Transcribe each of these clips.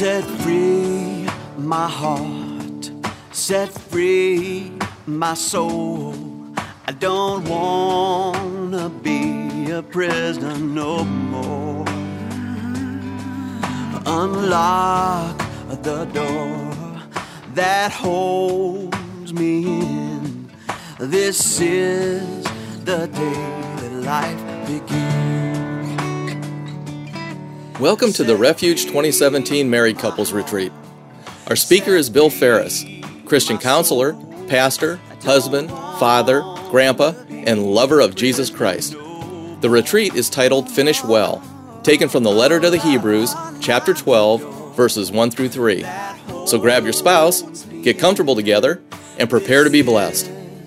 Set free my heart, set free my soul. I don't wanna be a prisoner no more. Unlock the door that holds me in. This is the day that life begins. Welcome to the Refuge 2017 Married Couples Retreat. Our speaker is Bill Ferris, Christian counselor, pastor, husband, father, grandpa, and lover of Jesus Christ. The retreat is titled Finish Well, taken from the letter to the Hebrews, chapter 12, verses 1 through 3. So grab your spouse, get comfortable together, and prepare to be blessed.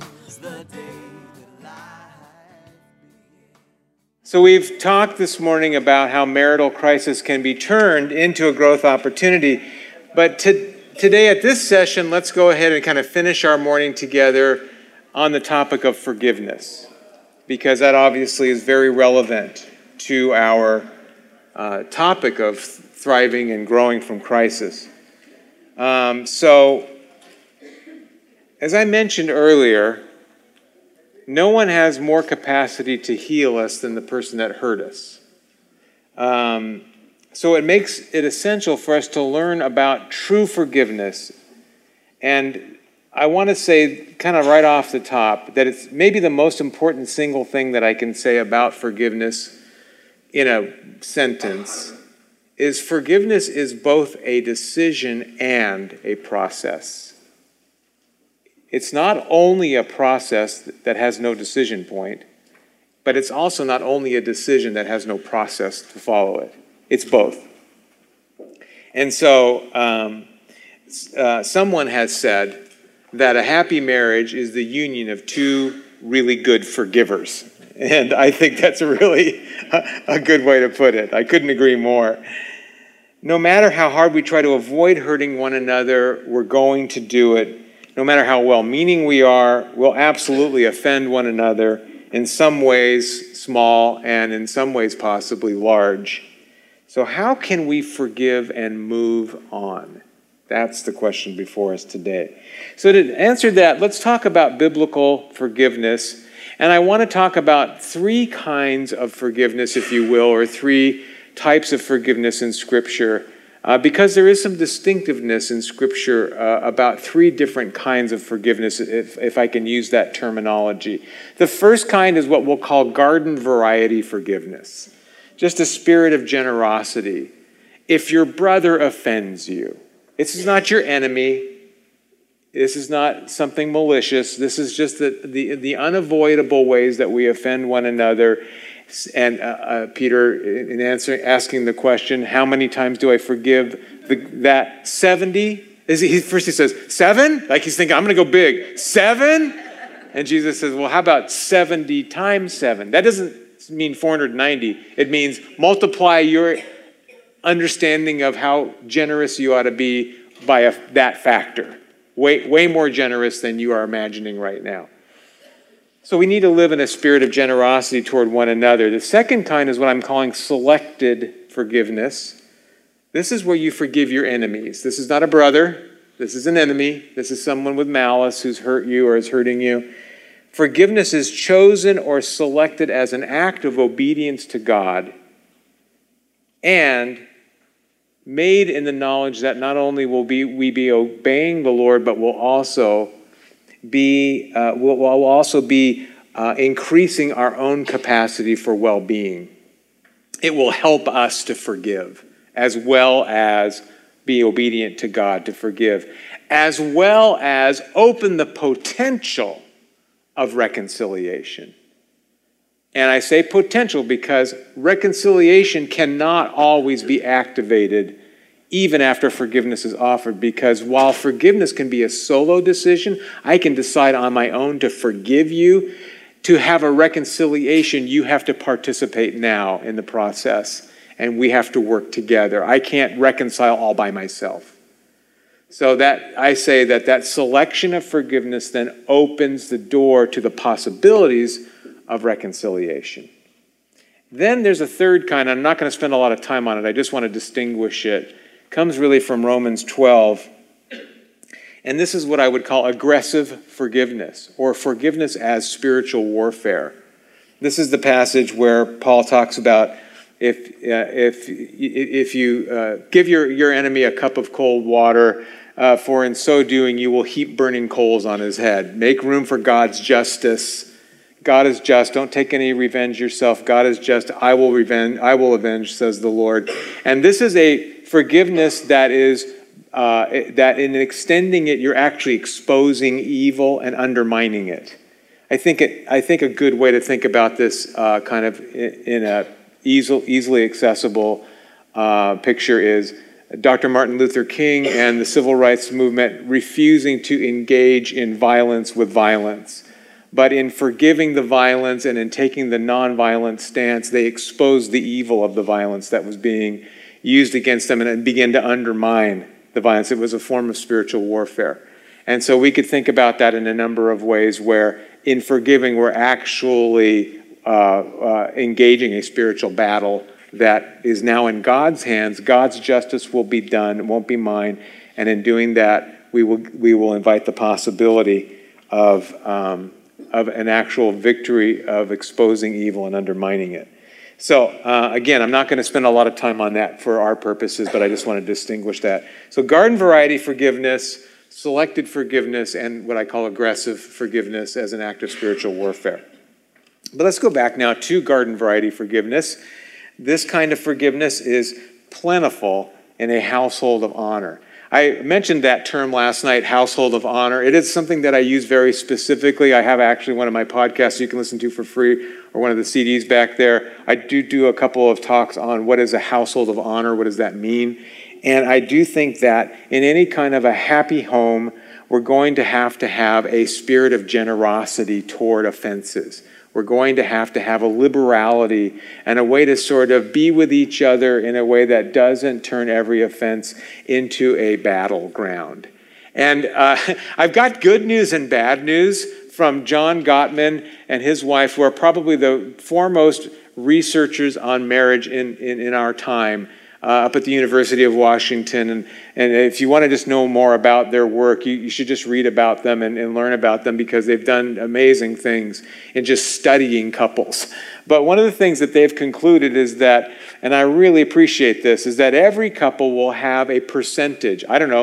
So we've talked this morning about how marital crisis can be turned into a growth opportunity. But today at this session, let's go ahead and kind of finish our morning together on the topic of forgiveness, because that obviously is very relevant to our topic of thriving and growing from crisis. So, as I mentioned earlier, no one has more capacity to heal us than the person that hurt us. So it makes it essential for us to learn about true forgiveness. And I want to say, kind of right off the top, that it's maybe the most important single thing that I can say about forgiveness in a sentence is forgiveness is both a decision and a process. It's not only a process that has no decision point, but it's also not only a decision that has no process to follow it. It's both. And so someone has said that a happy marriage is the union of two really good forgivers. And I think that's really a good way to put it. I couldn't agree more. No matter how hard we try to avoid hurting one another, we're going to do it. No matter how well-meaning we are, we'll absolutely offend one another in some ways small and in some ways possibly large. So how can we forgive and move on? That's the question before us today. So to answer that, let's talk about biblical forgiveness. And I want to talk about three kinds of forgiveness, if you will, or three types of forgiveness in Scripture. Because there is some distinctiveness in Scripture about three different kinds of forgiveness, if I can use that terminology. The first kind is what we'll call garden variety forgiveness, just a spirit of generosity. If your brother offends you, this is not your enemy. This is not something malicious. This is just the unavoidable ways that we offend one another. And Peter, in asking the question, how many times do I forgive that? 70? First he says, 7? Like he's thinking, I'm going to go big. 7? And Jesus says, well, how about 70 times 7? That doesn't mean 490. It means multiply your understanding of how generous you ought to be by that factor. Way more generous than you are imagining right now. So we need to live in a spirit of generosity toward one another. The second kind is what I'm calling selected forgiveness. This is where you forgive your enemies. This is not a brother. This is an enemy. This is someone with malice who's hurt you or is hurting you. Forgiveness is chosen or selected as an act of obedience to God and made in the knowledge that not only will we be obeying the Lord, but we'll also be increasing our own capacity for well-being. It will help us to forgive, as well as be obedient to God to forgive, as well as open the potential of reconciliation. And I say potential because reconciliation cannot always be activated even after forgiveness is offered, because while forgiveness can be a solo decision, I can decide on my own to forgive you. To have a reconciliation, you have to participate now in the process, and we have to work together. I can't reconcile all by myself. So that I say that selection of forgiveness then opens the door to the possibilities of reconciliation. Then there's a third kind. I'm not going to spend a lot of time on it. I just want to distinguish it. comes really from Romans 12. And this is what I would call aggressive forgiveness, or forgiveness as spiritual warfare. This is the passage where Paul talks about if you give your enemy a cup of cold water, for in so doing you will heap burning coals on his head. Make room for God's justice. God is just. Don't take any revenge yourself. God is just. I will avenge, says the Lord. And this is a forgiveness that is that in extending it, you're actually exposing evil and undermining it. I think a good way to think about this kind of in a easily accessible picture is Dr. Martin Luther King and the civil rights movement refusing to engage in violence with violence. But in forgiving the violence and in taking the nonviolent stance, they exposed the evil of the violence that was being used against them, and it began to undermine the violence. It was a form of spiritual warfare. And so we could think about that in a number of ways where in forgiving we're actually engaging a spiritual battle that is now in God's hands. God's justice will be done. It won't be mine. And in doing that, we will invite the possibility of an actual victory of exposing evil and undermining it. So again, I'm not going to spend a lot of time on that for our purposes, but I just want to distinguish that. So garden variety forgiveness, selected forgiveness, and what I call aggressive forgiveness as an act of spiritual warfare. But let's go back now to garden variety forgiveness. This kind of forgiveness is plentiful in a household of honor. I mentioned that term last night, household of honor. It is something that I use very specifically. I have actually one of my podcasts you can listen to for free, or one of the CDs back there. I do a couple of talks on what is a household of honor, what does that mean? And I do think that in any kind of a happy home, we're going to have a spirit of generosity toward offenses. We're going to have a liberality and a way to sort of be with each other in a way that doesn't turn every offense into a battleground. And I've got good news and bad news from John Gottman and his wife, who are probably the foremost researchers on marriage in our time, up at the University of Washington. And if you want to just know more about their work, you should just read about them and learn about them, because they've done amazing things in just studying couples. But one of the things that they've concluded is that, and I really appreciate this, is that every couple will have a percentage,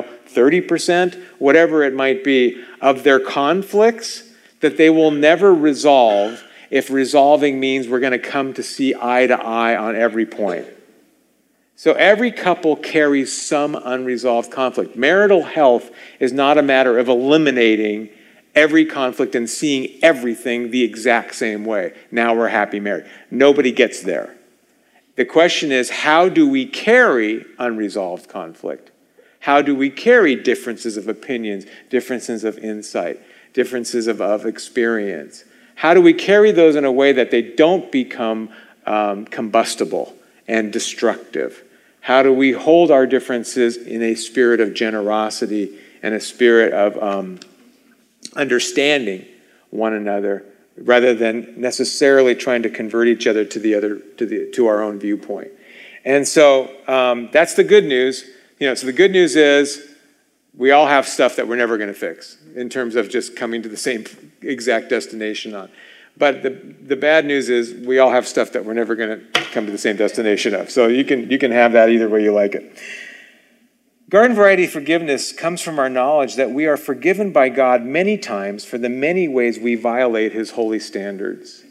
30%, whatever it might be, of their conflicts that they will never resolve if resolving means we're going to come to see eye to eye on every point. So every couple carries some unresolved conflict. Marital health is not a matter of eliminating every conflict and seeing everything the exact same way. Now we're happy married. Nobody gets there. The question is, how do we carry unresolved conflict? How do we carry differences of opinions, differences of insight, differences of experience? How do we carry those in a way that they don't become combustible and destructive? How do we hold our differences in a spirit of generosity and a spirit of understanding one another, rather than necessarily trying to convert each other to our own viewpoint? And so that's the good news. So the good news is we all have stuff that we're never going to fix in terms of just coming to the same exact destination on. But the bad news is we all have stuff that we're never going to come to the same destination of. So you can have that either way you like it. Garden variety forgiveness comes from our knowledge that we are forgiven by God many times for the many ways we violate his holy standards.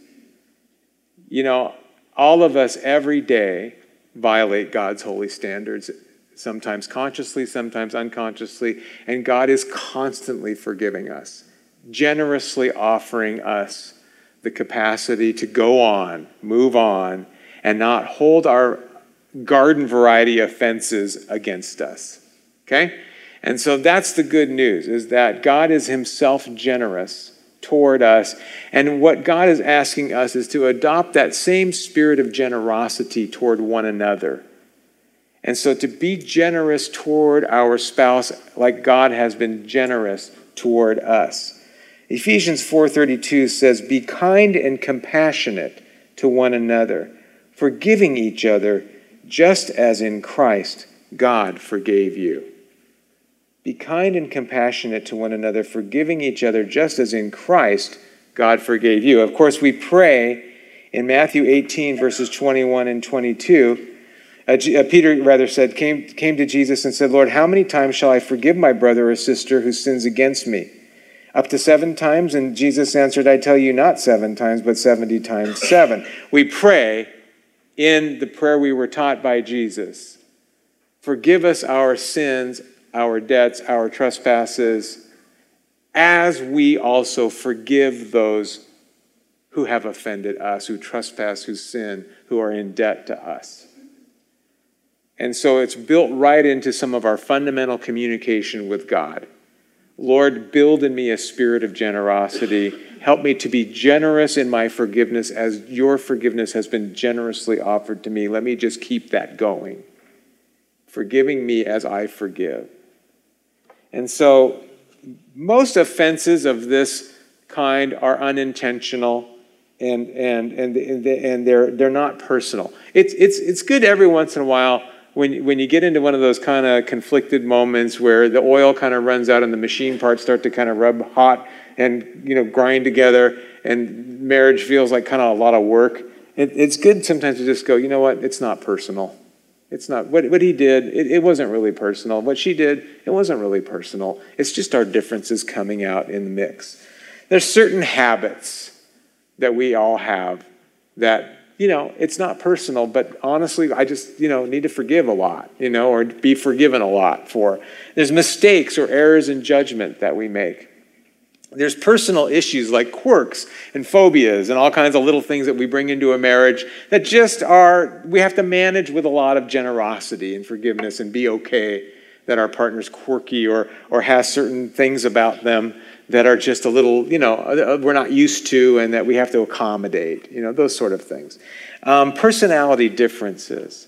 All of us every day violate God's holy standards, sometimes consciously, sometimes unconsciously, and God is constantly forgiving us, generously offering us the capacity to go on, move on, and not hold our garden variety offenses against us. Okay? And so that's the good news, is that God is himself generous toward us. And what God is asking us is to adopt that same spirit of generosity toward one another. And so to be generous toward our spouse like God has been generous toward us. Ephesians 4:32 says, "Be kind and compassionate to one another, forgiving each other, just as in Christ God forgave you. Be kind and compassionate to one another, forgiving each other just as in Christ God forgave you. Of course, we pray in Matthew 18, verses 21 and 22, Peter came to Jesus and said, Lord, how many times shall I forgive my brother or sister who sins against me? Up to 7 times? And Jesus answered, I tell you, not 7 times, but 70 times 7. We pray in the prayer we were taught by Jesus. Forgive us our sins, our debts, our trespasses, as we also forgive those who have offended us, who trespass, who sin, who are in debt to us. And so it's built right into some of our fundamental communication with God. Lord, build in me a spirit of generosity. Help me to be generous in my forgiveness as your forgiveness has been generously offered to me. Let me just keep that going. Forgiving me as I forgive. And so most offenses of this kind are unintentional and they're not personal. It's good every once in a while when you get into one of those kind of conflicted moments where the oil kind of runs out and the machine parts start to kind of rub hot and grind together and marriage feels like kind of a lot of work. It's good sometimes to just go, you know what, it's not personal. It's not what he did, it wasn't really personal. What she did, it wasn't really personal. It's just our differences coming out in the mix. There's certain habits that we all have that it's not personal, but honestly, I just, need to forgive a lot, or be forgiven a lot for. There's mistakes or errors in judgment that we make. There's personal issues like quirks and phobias and all kinds of little things that we bring into a marriage that just we have to manage with a lot of generosity and forgiveness and be okay that our partner's quirky or has certain things about them that are just a little, we're not used to and that we have to accommodate, those sort of things. Personality differences.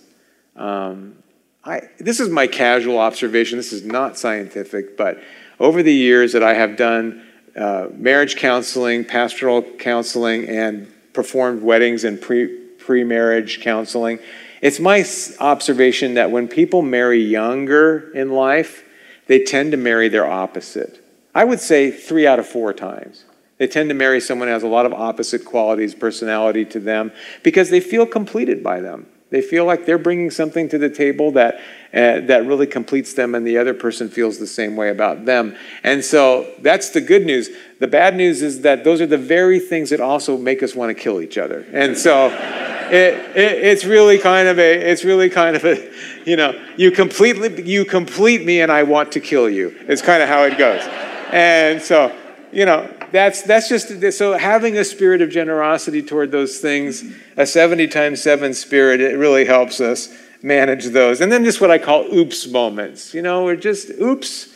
This is my casual observation. This is not scientific, but over the years that I have done marriage counseling, pastoral counseling, and performed weddings and pre-marriage counseling, it's my observation that when people marry younger in life, they tend to marry their opposite. I would say 3 out of 4 times. They tend to marry someone who has a lot of opposite qualities, personality to them, because they feel completed by them. They feel like they're bringing something to the table that really completes them, and the other person feels the same way about them. And so that's the good news. The bad news is that those are the very things that also make us want to kill each other. And so it's really kind of a you complete me and I want to kill you. It's kind of how it goes. And so, that's just, so having a spirit of generosity toward those things, a 70 times 7 spirit, it really helps us manage those. And then just what I call oops moments. We're just, oops.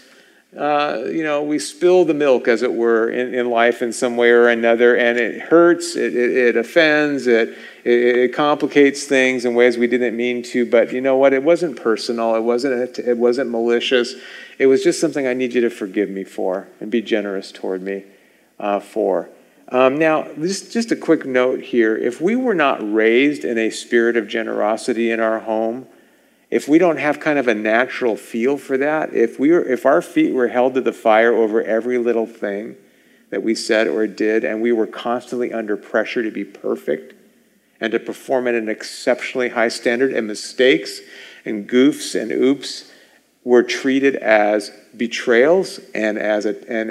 We spill the milk, as it were, in life in some way or another, and it hurts, it offends, it complicates things in ways we didn't mean to. But you know what? It wasn't personal. It wasn't malicious. It was just something I need you to forgive me for and be generous toward me for. Now, just a quick note here. If we were not raised in a spirit of generosity in our home, if we don't have kind of a natural feel for that, if our feet were held to the fire over every little thing that we said or did, and we were constantly under pressure to be perfect and to perform at an exceptionally high standard, and mistakes and goofs and oops were treated as betrayals and as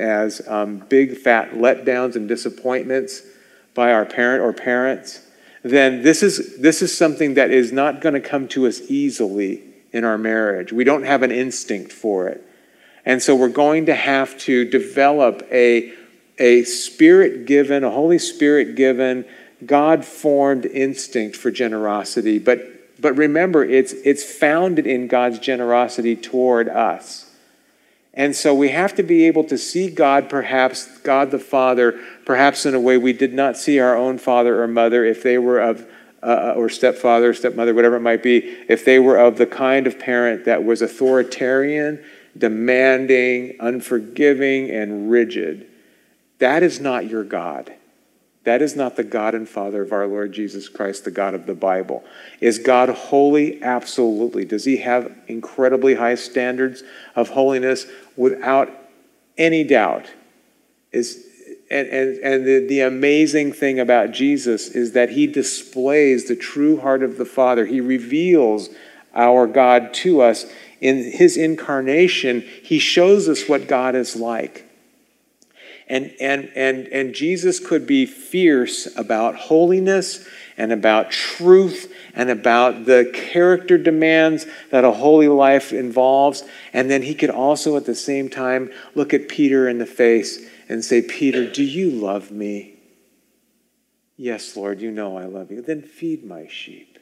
big fat letdowns and disappointments by our parent or parents, then this is something that is not going to come to us easily in our marriage. We don't have an instinct for it. And so we're going to have to develop a Spirit-given, a Holy Spirit-given, God-formed instinct for generosity. But remember, it's founded in God's generosity toward us. And so we have to be able to see God, perhaps God the Father, perhaps in a way we did not see our own father or mother, if they were of, or stepfather, stepmother, whatever it might be, if they were of the kind of parent that was authoritarian, demanding, unforgiving, and rigid. That is not your God. That is not the God and Father of our Lord Jesus Christ, the God of the Bible. Is God holy? Absolutely. Does he have incredibly high standards of holiness? Without any doubt. The amazing thing about Jesus is that he displays the true heart of the Father. He reveals our God to us. In his incarnation, he shows us what God is like. And Jesus could be fierce about holiness and about truth and about the character demands that a holy life involves. And then he could also at the same time look at Peter in the face and say, Peter, do you love me? Yes, Lord, you know I love you. Then feed my sheep.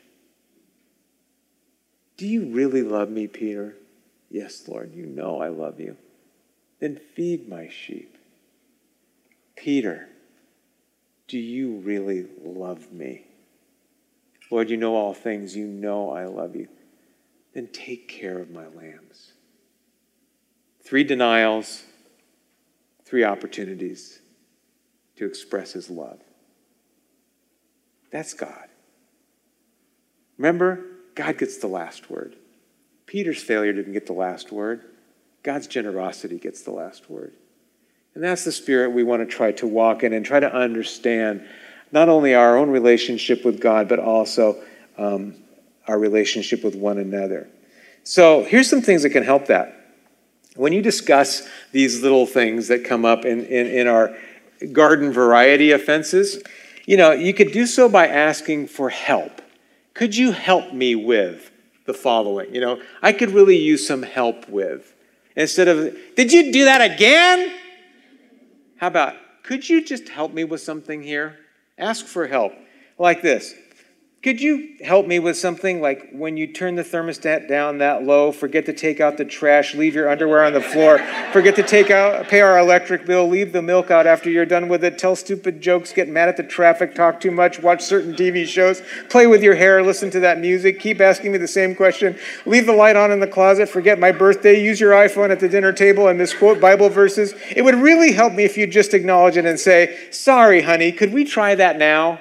Do you really love me, Peter? Yes, Lord, you know I love you. Then feed my sheep. Peter, do you really love me? Lord, you know all things. You know I love you. Then take care of my lambs. 3 denials, 3 opportunities to express his love. That's God. Remember, God gets the last word. Peter's failure didn't get the last word. God's generosity gets the last word. And that's the spirit we want to try to walk in and try to understand not only our own relationship with God, but also our relationship with one another. So here's some things that can help that. When you discuss these little things that come up in our garden variety offenses, you could do so by asking for help. Could you help me with the following? I could really use some help with. Instead of, did you do that again? How about, could you just help me with something here? Ask for help. Like this. Could you help me with something like when you turn the thermostat down that low, forget to take out the trash, leave your underwear on the floor, forget to pay our electric bill, leave the milk out after you're done with it, tell stupid jokes, get mad at the traffic, talk too much, watch certain TV shows, play with your hair, listen to that music, keep asking me the same question, leave the light on in the closet, forget my birthday, use your iPhone at the dinner table and misquote Bible verses. It would really help me if you just acknowledge it and say, sorry, honey, could we try that now?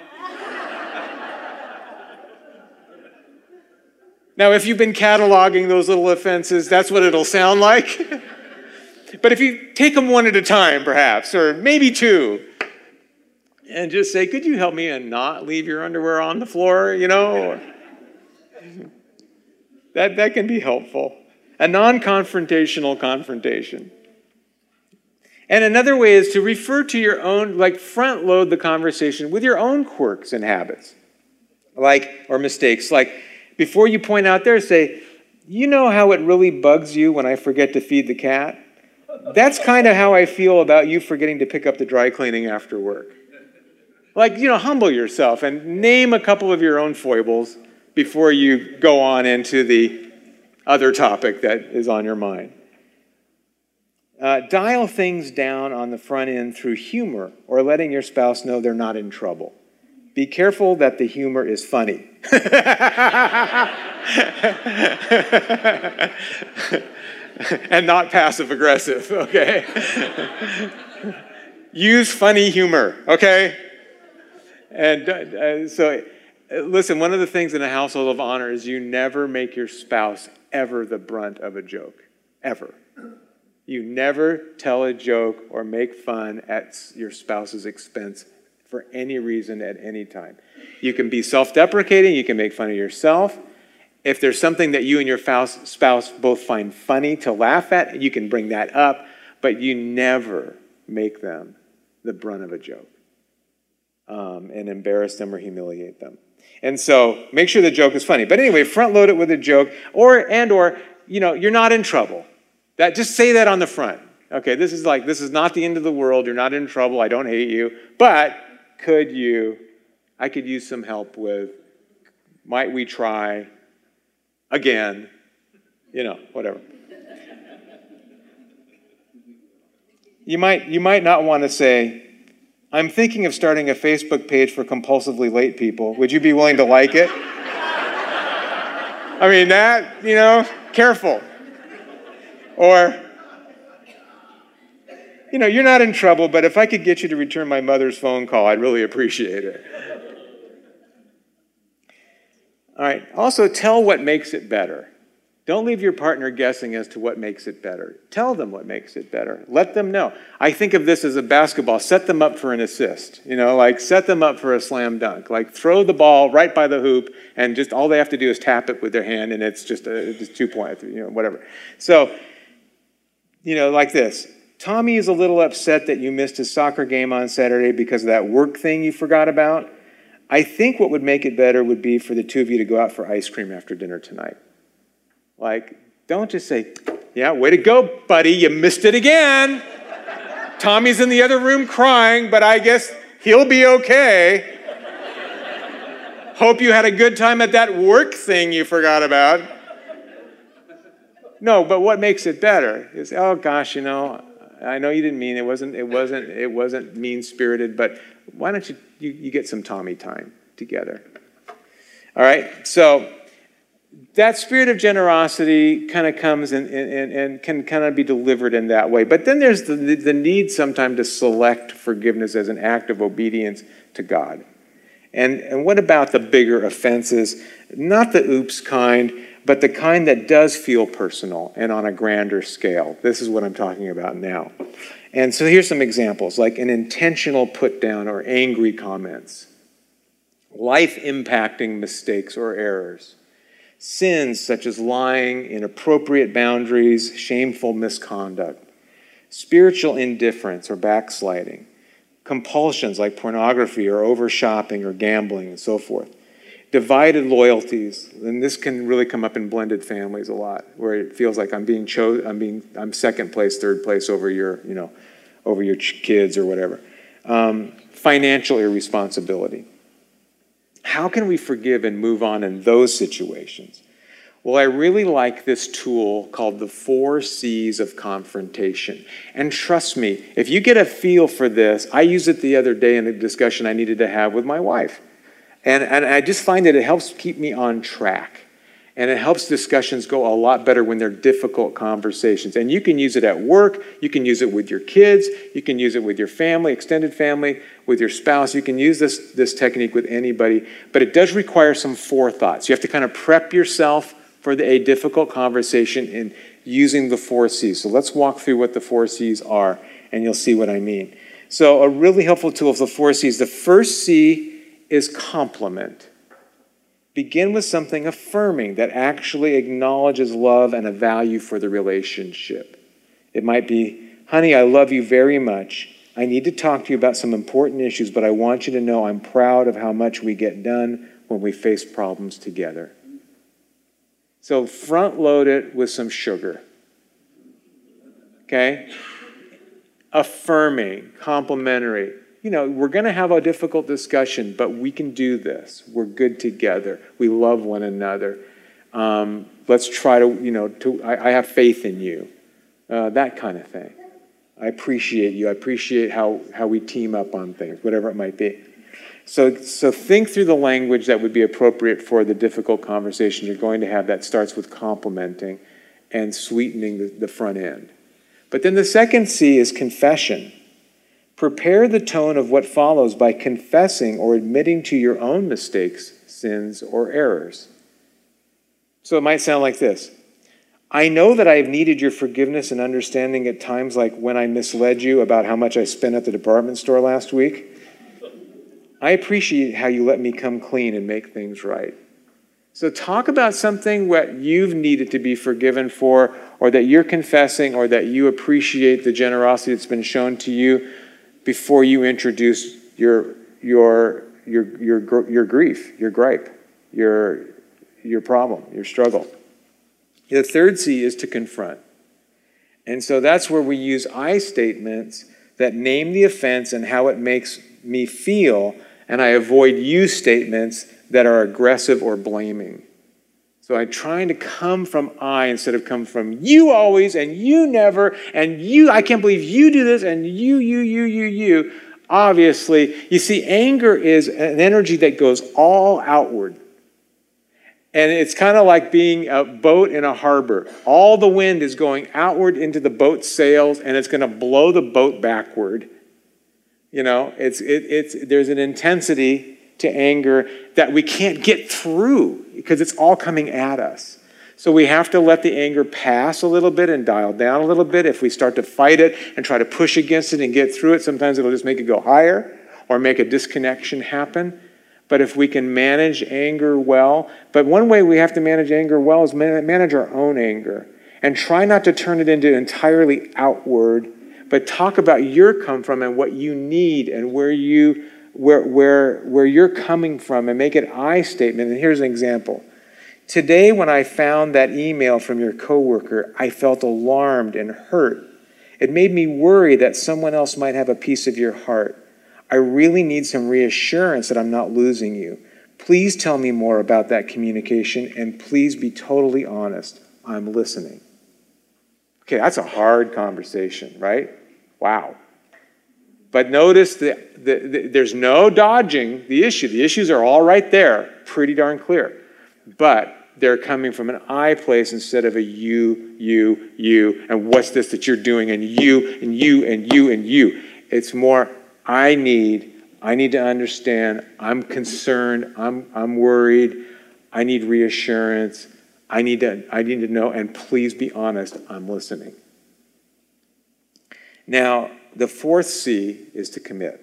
Now, if you've been cataloging those little offenses, that's what it'll sound like. But if you take them one at a time, perhaps, or maybe 2, and just say, could you help me and not leave your underwear on the floor, That can be helpful. A non-confrontational confrontation. And another way is to refer to your own, front load the conversation with your own quirks and habits, or mistakes, before you point out there, say, you know how it really bugs you when I forget to feed the cat? That's kind of how I feel about you forgetting to pick up the dry cleaning after work. Humble yourself and name a couple of your own foibles before you go on into the other topic that is on your mind. Dial things down on the front end through humor or letting your spouse know they're not in trouble. Be careful that the humor is funny. And not passive-aggressive, okay? Use funny humor, okay? And so, listen, one of the things in a household of honor is you never make your spouse ever the brunt of a joke, ever. You never tell a joke or make fun at your spouse's expense for any reason at any time. You can be self-deprecating, you can make fun of yourself. If there's something that you and your spouse both find funny to laugh at, you can bring that up, but you never make them the brunt of a joke and embarrass them or humiliate them. And so make sure the joke is funny. But anyway, front load it with a joke or you're not in trouble. Just say that on the front. Okay, this is not the end of the world. You're not in trouble. I don't hate you. But I could use some help with, might we try again, whatever. You might not want to say, I'm thinking of starting a Facebook page for compulsively late people. Would you be willing to like it? I mean, careful. Or, you're not in trouble, but if I could get you to return my mother's phone call, I'd really appreciate it. All right. Also, tell what makes it better. Don't leave your partner guessing as to what makes it better. Tell them what makes it better. Let them know. I think of this as a basketball. Set them up for an assist. Like set them up for a slam dunk. Like throw the ball right by the hoop, and just all they have to do is tap it with their hand, and it's just 2 points, whatever. So, like this. Tommy is a little upset that you missed his soccer game on Saturday because of that work thing you forgot about. I think what would make it better would be for the two of you to go out for ice cream after dinner tonight. Like, don't just say, yeah, way to go, buddy, you missed it again. Tommy's in the other room crying, but I guess he'll be okay. Hope you had a good time at that work thing you forgot about. No, but what makes it better is, oh gosh, I know you didn't mean it wasn't mean-spirited, but why don't you get some Tommy time together? All right, so that spirit of generosity kind of comes and can kind of be delivered in that way. But then there's the need sometimes to select forgiveness as an act of obedience to God. And what about the bigger offenses? Not the oops kind, but the kind that does feel personal and on a grander scale. This is what I'm talking about now. And so here's some examples, like an intentional put down or angry comments, life-impacting mistakes or errors, sins such as lying, inappropriate boundaries, shameful misconduct, spiritual indifference or backsliding, compulsions like pornography or over-shopping or gambling and so forth, divided loyalties, and this can really come up in blended families a lot, where it feels like I'm second place, third place over your kids or whatever. Financial irresponsibility. How can we forgive and move on in those situations? Well, I really like this tool called the 4 C's of confrontation. And trust me, if you get a feel for this, I used it the other day in a discussion I needed to have with my wife. And I just find that it helps keep me on track. And it helps discussions go a lot better when they're difficult conversations. And you can use it at work. You can use it with your kids. You can use it with your family, extended family, with your spouse. You can use this technique with anybody. But it does require some forethought. So you have to kind of prep yourself for a difficult conversation in using the 4 C's. So let's walk through what the 4 C's are, and you'll see what I mean. So a really helpful tool is the 4 C's. The first C is compliment. Begin with something affirming that actually acknowledges love and a value for the relationship. It might be, honey, I love you very much. I need to talk to you about some important issues, but I want you to know I'm proud of how much we get done when we face problems together. So front load it with some sugar. Okay? Affirming, complimentary. We're going to have a difficult discussion, but we can do this. We're good together. We love one another. Let's try to, I have faith in you. That kind of thing. I appreciate you. I appreciate how we team up on things, whatever it might be. So think through the language that would be appropriate for the difficult conversation you're going to have that starts with complimenting and sweetening the front end. But then the second C is confession. Prepare the tone of what follows by confessing or admitting to your own mistakes, sins, or errors. So it might sound like this. I know that I have needed your forgiveness and understanding at times like when I misled you about how much I spent at the department store last week. I appreciate how you let me come clean and make things right. So talk about something that you've needed to be forgiven for, or that you're confessing, or that you appreciate the generosity that's been shown to you before you introduce your grief, your gripe, your problem, your struggle. The third C is to confront. And so that's where we use I statements that name the offense and how it makes me feel, and I avoid you statements that are aggressive or blaming. So I'm trying to come from I instead of come from you always and you never and you, I can't believe you do this and you. Obviously, you see, anger is an energy that goes all outward. And it's kind of like being a boat in a harbor. All the wind is going outward into the boat's sails, and it's going to blow the boat backward. You know, there's an intensity to anger that we can't get through because it's all coming at us. So we have to let the anger pass a little bit and dial down a little bit. If we start to fight it and try to push against it and get through it, sometimes it'll just make it go higher or make a disconnection happen. But if we can manage anger well, but one way we have to manage anger well is manage our own anger and try not to turn it into entirely outward, but talk about your come from and what you need and where you're coming from and make it I statement. And here's an example. Today, when I found that email from your coworker, I felt alarmed and hurt. It made me worry that someone else might have a piece of your heart. I really need some reassurance that I'm not losing you. Please tell me more about that communication, and please be totally honest. I'm listening. Okay, that's a hard conversation, right? Wow. But notice that there's no dodging the issue. The issues are all right there, pretty darn clear. But they're coming from an I place instead of a you, and what's this that you're doing, and you, and you, and you, and you. It's more, I need to understand, I'm concerned, I'm worried, I need reassurance, I need to know, and please be honest, I'm listening. Now, the fourth C is to commit.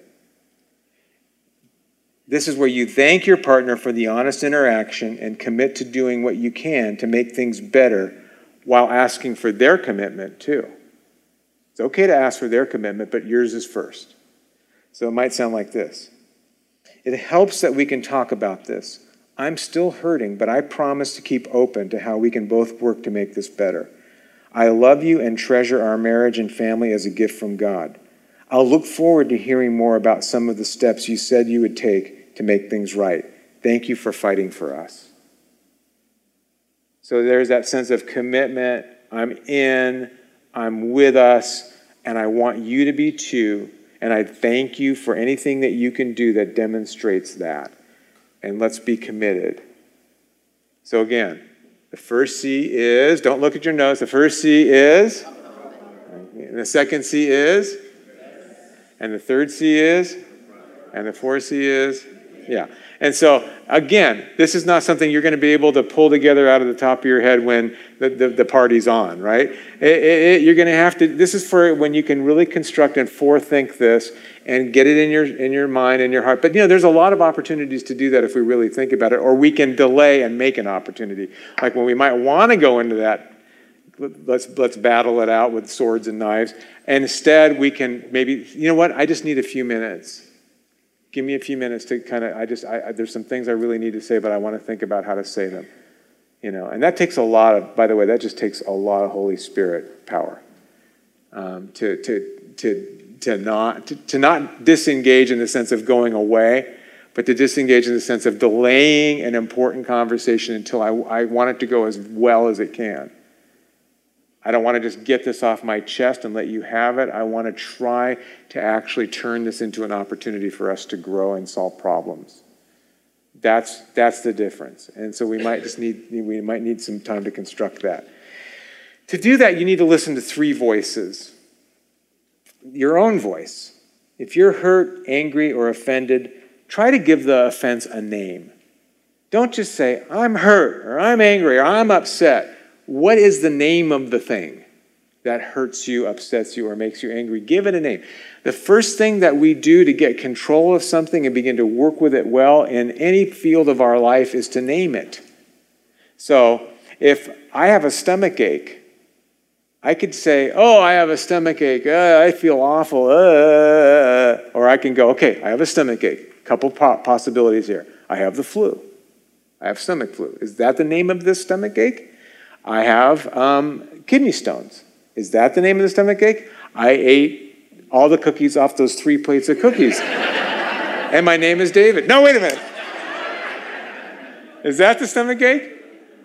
This is where you thank your partner for the honest interaction and commit to doing what you can to make things better while asking for their commitment too. It's okay to ask for their commitment, but yours is first. So it might sound like this. It helps that we can talk about this. I'm still hurting, but I promise to keep open to how we can both work to make this better. I love you and treasure our marriage and family as a gift from God. I'll look forward to hearing more about some of the steps you said you would take to make things right. Thank you for fighting for us. So there's that sense of commitment. I'm in, I'm with us, and I want you to be too. And I thank you for anything that you can do that demonstrates that. And let's be committed. So again, the first C is, don't look at your notes, the first C is, and the second C is, and the third C is, and the fourth C is, yeah. And so, again, this is not something you're going to be able to pull together out of the top of your head when the party's on, right? You're going to have to, this is for when you can really construct and forethink this and get it in your mind and your heart. But, there's a lot of opportunities to do that if we really think about it, or we can delay and make an opportunity. Like when we might want to go into that, let's battle it out with swords and knives. And instead, we can maybe, I just need a few minutes. Give me a few minutes to kind of, there's some things I really need to say, but I want to think about how to say them. And that takes a lot of, by the way, that just takes a lot of Holy Spirit power to not disengage in the sense of going away, but to disengage in the sense of delaying an important conversation until I want it to go as well as it can. I don't want to just get this off my chest and let you have it. I want to try to actually turn this into an opportunity for us to grow and solve problems. That's the difference. And so we might need some time to construct that. To do that, you need to listen to three voices. Your own voice. If you're hurt, angry, or offended, try to give the offense a name. Don't just say, I'm hurt, or I'm angry, or I'm upset. What is the name of the thing that hurts you, upsets you, or makes you angry? Give it a name. The first thing that we do to get control of something and begin to work with it well in any field of our life is to name it. So if I have a stomach ache, I could say, I have a stomach ache. I feel awful. Or I can go, okay, I have a stomach ache. Couple possibilities here. I have the flu. I have stomach flu. Is that the name of this stomach ache? I have kidney stones. Is that the name of the stomach ache? I ate all the cookies off those 3 plates of cookies. And my name is David. No, wait a minute. Is that the stomach ache?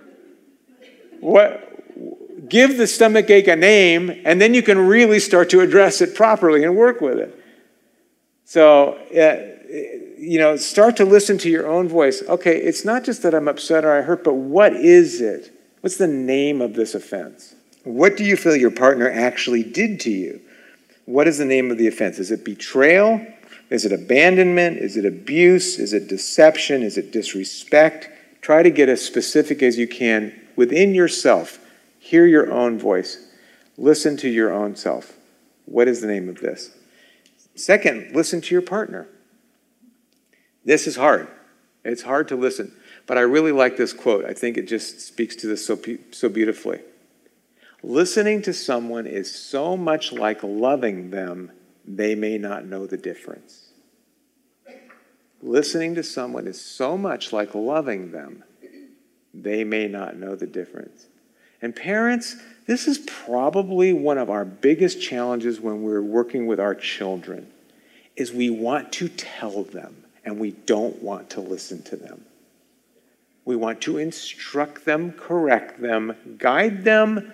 What? Give the stomach ache a name, and then you can really start to address it properly and work with it. So start to listen to your own voice. Okay, it's not just that I'm upset or I hurt, but what is it? What's the name of this offense? What do you feel your partner actually did to you? What is the name of the offense? Is it betrayal? Is it abandonment? Is it abuse? Is it deception? Is it disrespect? Try to get as specific as you can within yourself. Hear your own voice. Listen to your own self. What is the name of this? Second, listen to your partner. This is hard. It's hard to listen. But I really like this quote. I think it just speaks to this so beautifully. Listening to someone is so much like loving them, they may not know the difference. Listening to someone is so much like loving them, they may not know the difference. And parents, this is probably one of our biggest challenges when we're working with our children, is we want to tell them and we don't want to listen to them. We want to instruct them, correct them, guide them,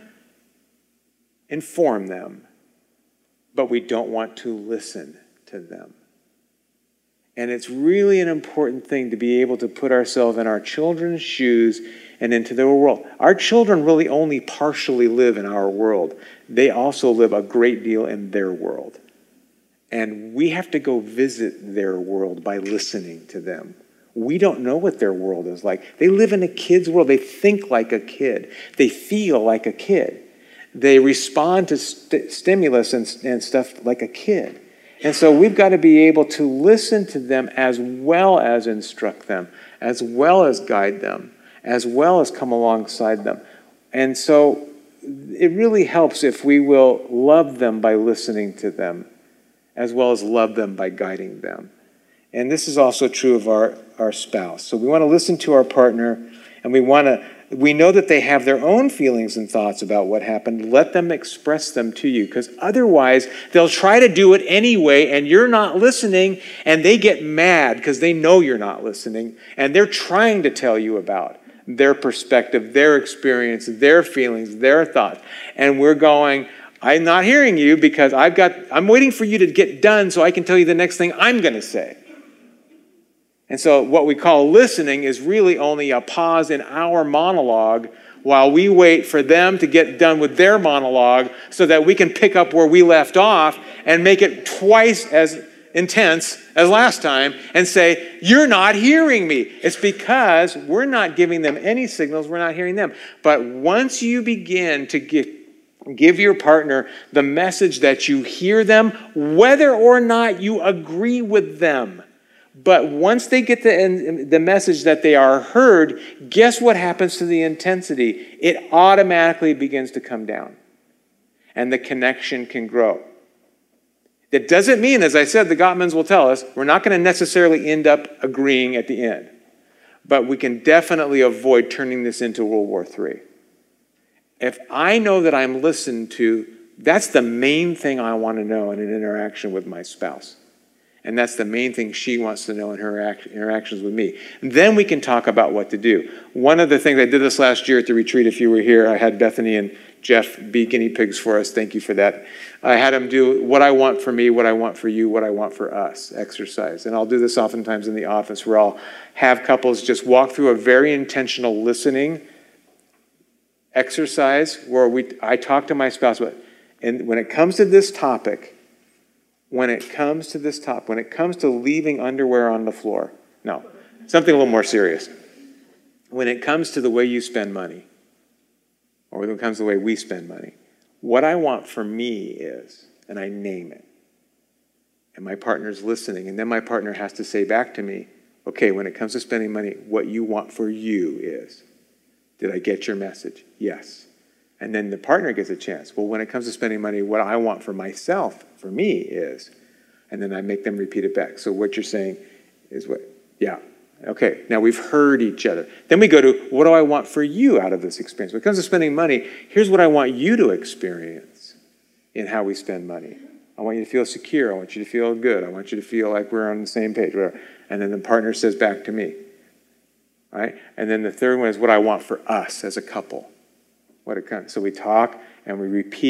inform them, but we don't want to listen to them. And it's really an important thing to be able to put ourselves in our children's shoes and into their world. Our children really only partially live in our world. They also live a great deal in their world. And we have to go visit their world by listening to them. We don't know what their world is like. They live in a kid's world. They think like a kid. They feel like a kid. They respond to stimulus and stuff like a kid. And so we've got to be able to listen to them as well as instruct them, as well as guide them, as well as come alongside them. And so it really helps if we will love them by listening to them, as well as love them by guiding them. And this is also true of our spouse. So we want to listen to our partner, and we know that they have their own feelings and thoughts about what happened. Let them express them to you, because otherwise they'll try to do it anyway, and you're not listening, and they get mad because they know you're not listening, and they're trying to tell you about their perspective, their experience, their feelings, their thoughts. And we're going, I'm not hearing you because I'm waiting for you to get done so I can tell you the next thing I'm going to say. And so what we call listening is really only a pause in our monologue while we wait for them to get done with their monologue so that we can pick up where we left off and make it twice as intense as last time and say, you're not hearing me. It's because we're not giving them any signals, we're not hearing them. But once you begin to give your partner the message that you hear them, whether or not you agree with them, but once they get the message that they are heard, guess what happens to the intensity? It automatically begins to come down. And the connection can grow. That doesn't mean, as I said, the Gottmans will tell us, we're not going to necessarily end up agreeing at the end. But we can definitely avoid turning this into World War III. If I know that I'm listened to, that's the main thing I want to know in an interaction with my spouse. And that's the main thing she wants to know in her interactions with me. And then we can talk about what to do. One of the things, I did this last year at the retreat, if you were here, I had Bethany and Jeff be guinea pigs for us. Thank you for that. I had them do what I want for me, what I want for you, what I want for us exercise. And I'll do this oftentimes in the office where I'll have couples just walk through a very intentional listening exercise where I talk to my spouse about, and when it comes to this topic, when it comes to leaving underwear on the floor, no, something a little more serious. When it comes to the way you spend money, or when it comes to the way we spend money, what I want for me is, and I name it, and my partner's listening, and then my partner has to say back to me, okay, when it comes to spending money, what you want for you is, did I get your message? Yes. And then the partner gets a chance. Well, when it comes to spending money, what I want for myself, for me, is, and then I make them repeat it back. So what you're saying is what? Yeah. Okay, now we've heard each other. Then we go to, what do I want for you out of this experience? When it comes to spending money, here's what I want you to experience in how we spend money. I want you to feel secure. I want you to feel good. I want you to feel like we're on the same page, whatever. And then the partner says back to me. All right? And then the third one is what I want for us as a couple. So we talk and we repeat,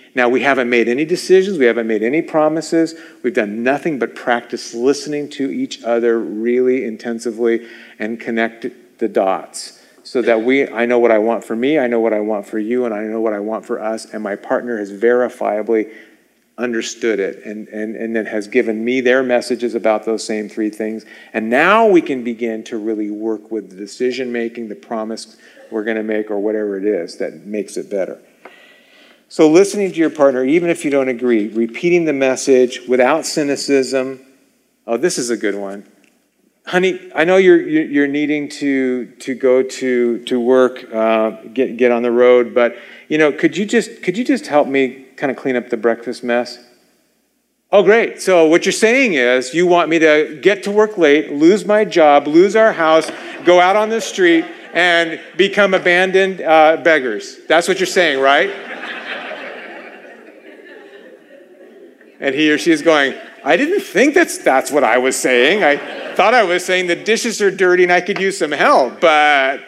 Now, we haven't made any decisions. We haven't made any promises. We've done nothing but practice listening to each other really intensively and connect the dots so that I know what I want for me, I know what I want for you, and I know what I want for us, and my partner has verifiably understood it and then has given me their messages about those same three things. And now we can begin to really work with the decision-making, the promise we're going to make, or whatever it is that makes it better. So listening to your partner, even if you don't agree, repeating the message without cynicism. Oh, this is a good one. Honey, I know you're needing to go to work, get on the road, but could you just help me kind of clean up the breakfast mess? Oh, great. So what you're saying is you want me to get to work late, lose my job, lose our house, go out on the street, and become abandoned beggars. That's what you're saying, right? And he or she is going, I didn't think that's what I was saying. I thought I was saying the dishes are dirty and I could use some help. But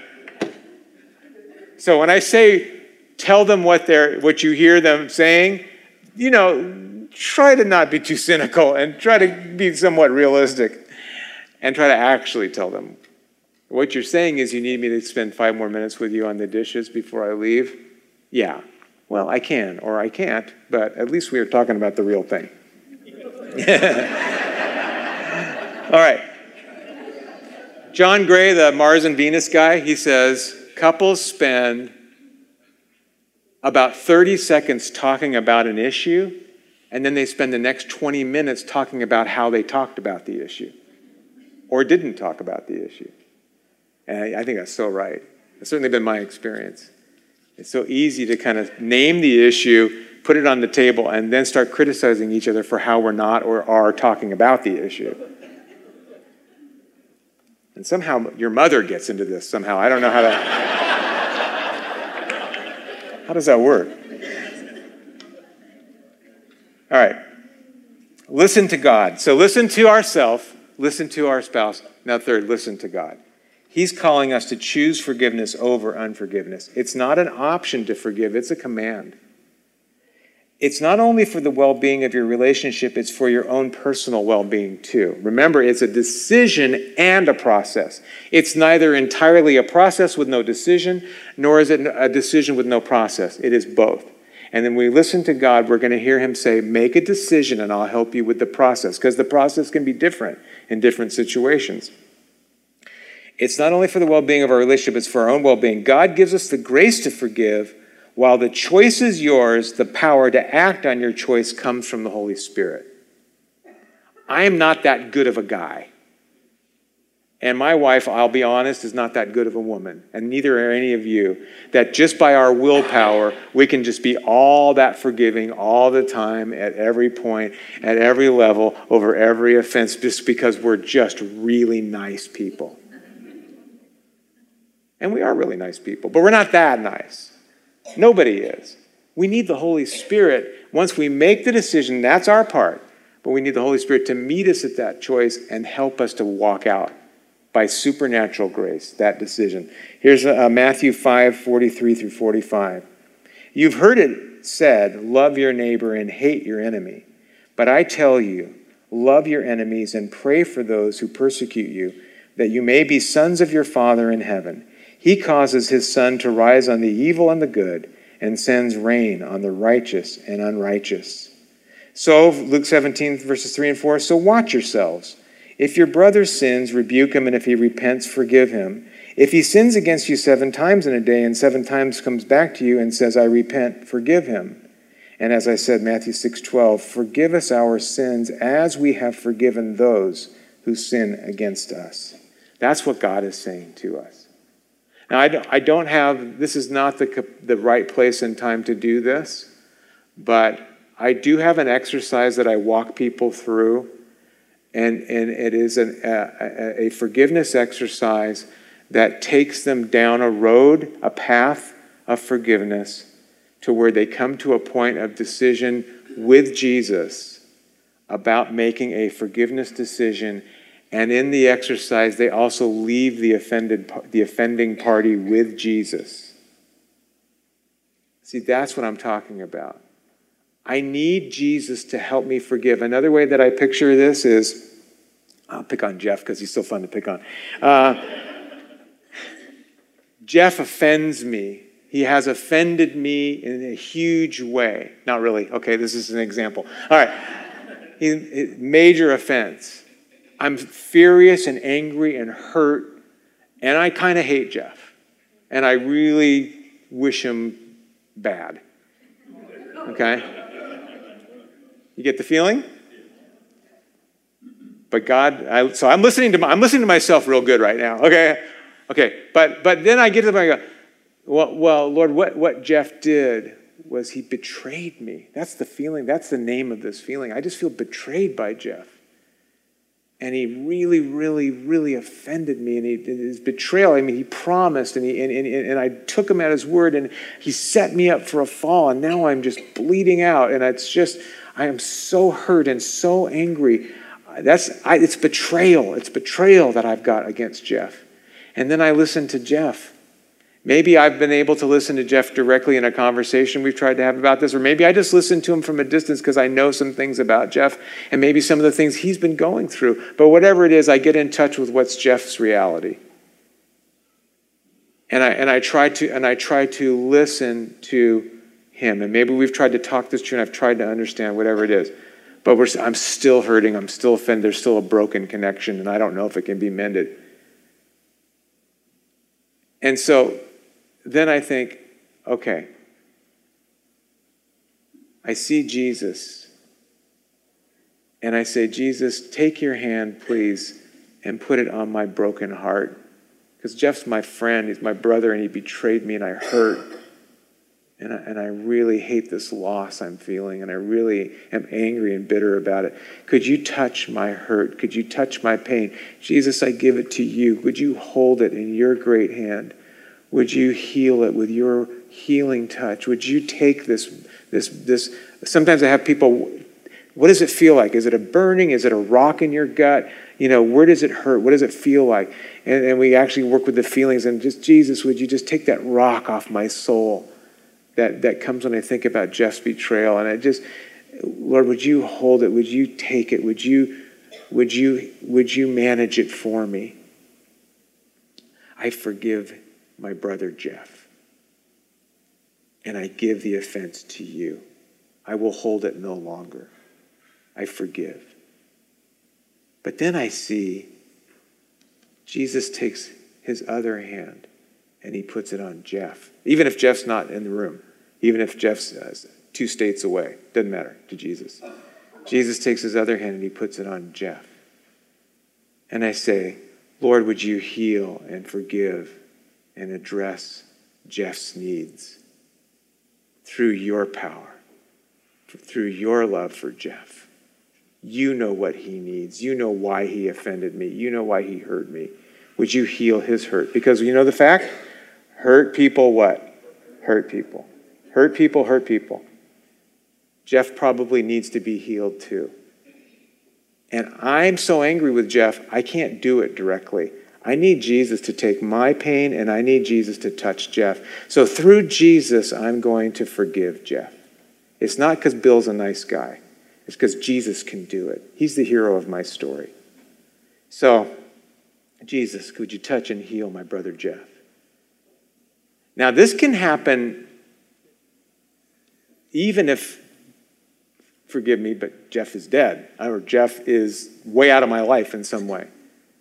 so when I say tell them what you hear them saying, try to not be too cynical and try to be somewhat realistic and try to actually tell them. What you're saying is you need me to spend 5 more minutes with you on the dishes before I leave? Yeah. Well, I can or I can't, but at least we are talking about the real thing. All right. John Gray, the Mars and Venus guy, he says, couples spend about 30 seconds talking about an issue, and then they spend the next 20 minutes talking about how they talked about the issue or didn't talk about the issue. And I think that's so right. It's certainly been my experience. It's so easy to kind of name the issue, put it on the table, and then start criticizing each other for how we're not or are talking about the issue. And somehow your mother gets into this somehow. I don't know how does that work? All right. Listen to God. So listen to ourselves, listen to our spouse. Now third, listen to God. He's calling us to choose forgiveness over unforgiveness. It's not an option to forgive, it's a command. It's not only for the well-being of your relationship, it's for your own personal well-being too. Remember, it's a decision and a process. It's neither entirely a process with no decision, nor is it a decision with no process. It is both. And then we listen to God, we're going to hear him say, make a decision and I'll help you with the process, because the process can be different in different situations. It's not only for the well-being of our relationship, it's for our own well-being. God gives us the grace to forgive. While the choice is yours, the power to act on your choice comes from the Holy Spirit. I am not that good of a guy. And my wife, I'll be honest, is not that good of a woman. And neither are any of you. That just by our willpower, we can just be all that forgiving all the time, at every point, at every level, over every offense, just because we're just really nice people. And we are really nice people, but we're not that nice. Nobody is. We need the Holy Spirit. Once we make the decision, that's our part. But we need the Holy Spirit to meet us at that choice and help us to walk out by supernatural grace, that decision. Here's Matthew 5:43 through 45. You've heard it said, love your neighbor and hate your enemy. But I tell you, love your enemies and pray for those who persecute you, that you may be sons of your Father in heaven. He causes his sun to rise on the evil and the good, and sends rain on the righteous and unrighteous. So, Luke 17, verses 3 and 4, so watch yourselves. If your brother sins, rebuke him, and if he repents, forgive him. If he sins against you 7 times in a day, and 7 times comes back to you and says, I repent, forgive him. And as I said, Matthew 6:12, forgive us our sins as we have forgiven those who sin against us. That's what God is saying to us. Now, I don't have, this is not the right place and time to do this, but I do have an exercise that I walk people through, and it is a forgiveness exercise that takes them down a road, a path of forgiveness, to where they come to a point of decision with Jesus about making a forgiveness decision. And in the exercise, they also leave the offending party with Jesus. See, that's what I'm talking about. I need Jesus to help me forgive. Another way that I picture this is, I'll pick on Jeff because he's so fun to pick on. Jeff offends me. He has offended me in a huge way. Not really. Okay, this is an example. All right. Major offense. I'm furious and angry and hurt, and I kind of hate Jeff. And I really wish him bad. Okay? You get the feeling? But God, so I'm listening to myself real good right now. Okay. But then I get to the point, I go, well, Lord, what Jeff did was he betrayed me. That's the feeling. That's the name of this feeling. I just feel betrayed by Jeff. And he really, really, really offended me. And his betrayal, he promised, and I took him at his word, and he set me up for a fall, and now I'm just bleeding out. And I am so hurt and so angry. It's betrayal. It's betrayal that I've got against Jeff. And then I listen to Jeff. Maybe I've been able to listen to Jeff directly in a conversation we've tried to have about this, or maybe I just listen to him from a distance because I know some things about Jeff and maybe some of the things he's been going through. But whatever it is, I get in touch with what's Jeff's reality. And I try to listen to him. And maybe we've tried to talk this through and I've tried to understand whatever it is. But I'm still hurting. I'm still offended. There's still a broken connection, and I don't know if it can be mended. And so then I think, okay, I see Jesus, and I say, Jesus, take your hand, please, and put it on my broken heart. Because Jeff's my friend, he's my brother, and he betrayed me, and I hurt. And I really hate this loss I'm feeling, and I really am angry and bitter about it. Could you touch my hurt? Could you touch my pain? Jesus, I give it to you. Would you hold it in your great hand? Would you heal it with your healing touch? Would you take this? Sometimes I have people, what does it feel like? Is it a burning? Is it a rock in your gut? Where does it hurt? What does it feel like? And we actually work with the feelings, and just, Jesus, would you just take that rock off my soul that comes when I think about Jeff's betrayal? And Lord, would you hold it? Would you take it? Would you manage it for me? I forgive my brother Jeff, and I give the offense to you. I will hold it no longer. I forgive. But then I see Jesus takes his other hand and he puts it on Jeff. Even if Jeff's not in the room, even if Jeff's 2 states away, doesn't matter to Jesus. Jesus takes his other hand and he puts it on Jeff. And I say, Lord, would you heal and forgive and address Jeff's needs through your power, through your love for Jeff. You know what he needs. You know why he offended me. You know why he hurt me. Would you heal his hurt? Because you know the fact? Hurt people what? Hurt people. Hurt people hurt people. Jeff probably needs to be healed too. And I'm so angry with Jeff, I can't do it directly. I need Jesus to take my pain, and I need Jesus to touch Jeff. So through Jesus, I'm going to forgive Jeff. It's not because Bill's a nice guy. It's because Jesus can do it. He's the hero of my story. So, Jesus, could you touch and heal my brother Jeff? Now, this can happen even if, forgive me, but Jeff is dead, or Jeff is way out of my life in some way.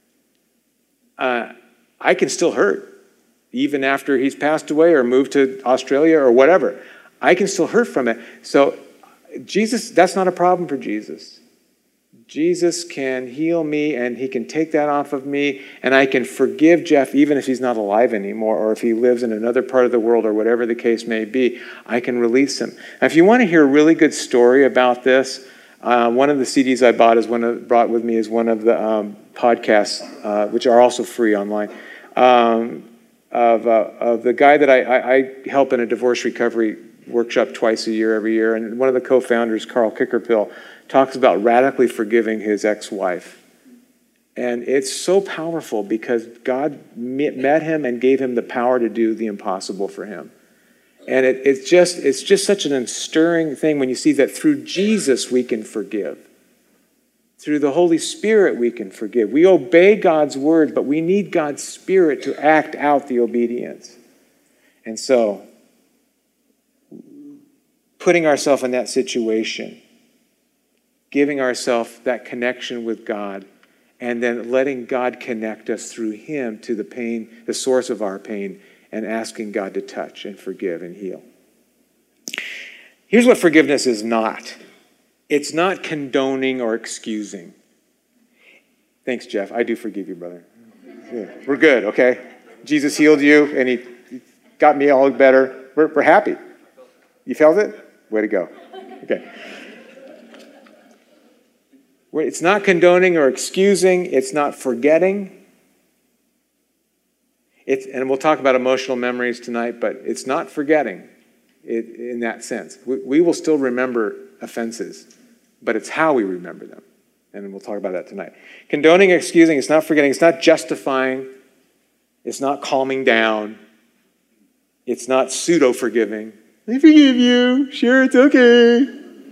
I can still hurt, even after he's passed away or moved to Australia or whatever. I can still hurt from it. So Jesus, that's not a problem for Jesus. Jesus can heal me, and he can take that off of me, and I can forgive Jeff even if he's not alive anymore, or if he lives in another part of the world, or whatever the case may be. I can release him. Now, if you want to hear a really good story about this, one of the CDs I brought with me is one of the podcasts, which are also free online, of the guy that I help in a divorce recovery workshop twice a year, every year. And one of the co-founders, Carl Kickerpill, talks about radically forgiving his ex-wife. And it's so powerful because God met him and gave him the power to do the impossible for him. And it's just such an stirring thing when you see that through Jesus we can forgive. Through the Holy Spirit we can forgive. We obey God's word, but we need God's Spirit to act out the obedience. And so, putting ourselves in that situation, giving ourselves that connection with God, and then letting God connect us through Him to the pain, the source of our pain, and asking God to touch and forgive and heal. Here's what forgiveness is not. It's not condoning or excusing. Thanks, Jeff. I do forgive you, brother. Yeah, we're good, okay? Jesus healed you, and He got me all better. We're happy. You felt it? Way to go. Okay. It's not condoning or excusing. It's not forgetting. And we'll talk about emotional memories tonight, but it's not forgetting in that sense. We will still remember offenses, but it's how we remember them. And we'll talk about that tonight. Condoning, excusing, it's not forgetting. It's not justifying. It's not calming down. It's not pseudo-forgiving. I forgive you. Sure, it's okay.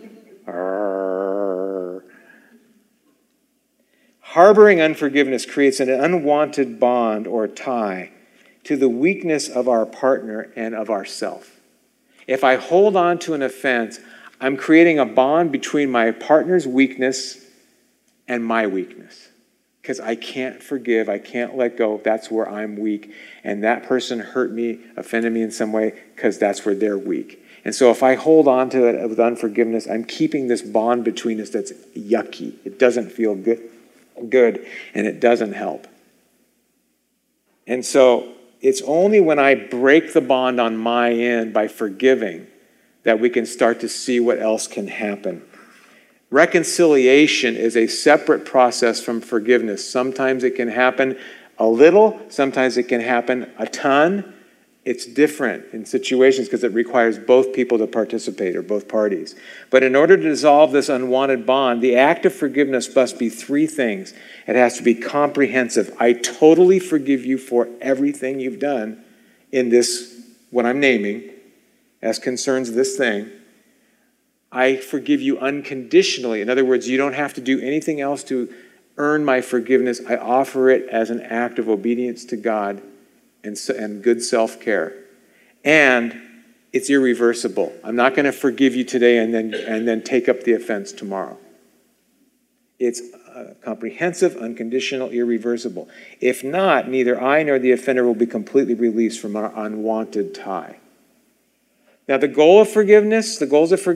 Harboring unforgiveness creates an unwanted bond or tie to the weakness of our partner and of ourself. If I hold on to an offense, I'm creating a bond between my partner's weakness and my weakness. Because I can't forgive, I can't let go. That's where I'm weak. And that person hurt me, offended me in some way, because that's where they're weak. And so if I hold on to it with unforgiveness, I'm keeping this bond between us that's yucky. It doesn't feel good, and it doesn't help. And so it's only when I break the bond on my end by forgiving that we can start to see what else can happen. Reconciliation is a separate process from forgiveness. Sometimes it can happen a little, sometimes it can happen a ton. It's different in situations because it requires both people to participate, or both parties. But in order to dissolve this unwanted bond, the act of forgiveness must be three things. It has to be comprehensive. I totally forgive you for everything you've done in this, what I'm naming, as concerns this thing. I forgive you unconditionally. In other words, you don't have to do anything else to earn my forgiveness. I offer it as an act of obedience to God and good self-care. And it's irreversible. I'm not going to forgive you today and then take up the offense tomorrow. It's comprehensive, unconditional, irreversible. If not, neither I nor the offender will be completely released from our unwanted tie. Now, the goals of forgiveness, so